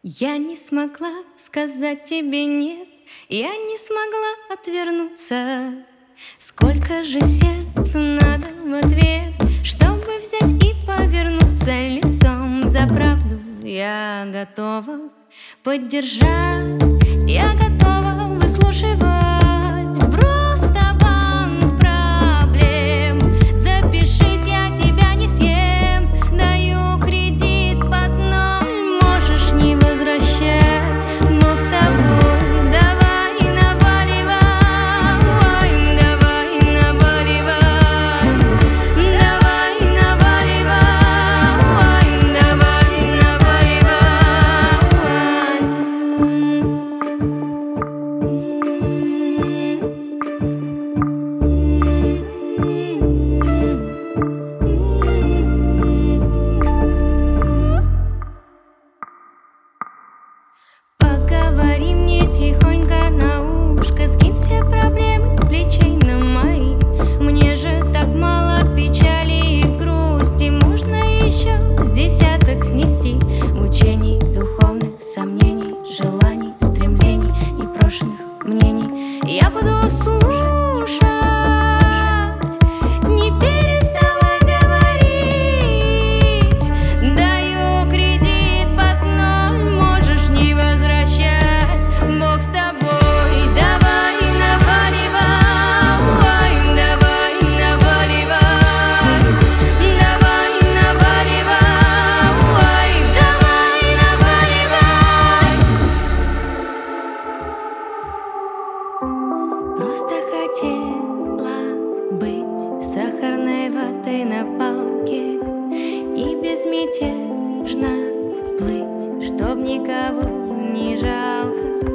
Я не смогла сказать тебе нет, я не смогла отвернуться. Сколько же сердцу надо в ответ, чтобы взять и повернуться лицом за правду. Я готова поддержать, я готова выслушивать. Просто банк проблем. Запишись, я тебя не съем. Даю кредит под ноль, можешь не возвращать. Бог с тобой, давай наваливай, давай наваливай, давай наваливай, давай Поговори мне тихонько на ушко, скинь все проблемы с плечей на мои. Мне же так мало печали и грусти, можно еще с десяток снести. Мучений, духовных сомнений, желаний, стремлений, непрошенных мнений. Я буду слушать, не переставай говорить. Даю кредит под ноль, можешь не возвращать. Бог с тобой, давай наваливай, давай наваливай, давай наваливай, давай наваливай. Просто хотела быть сахарной ватой на палке и безмятежно плыть, чтоб никого не жалко.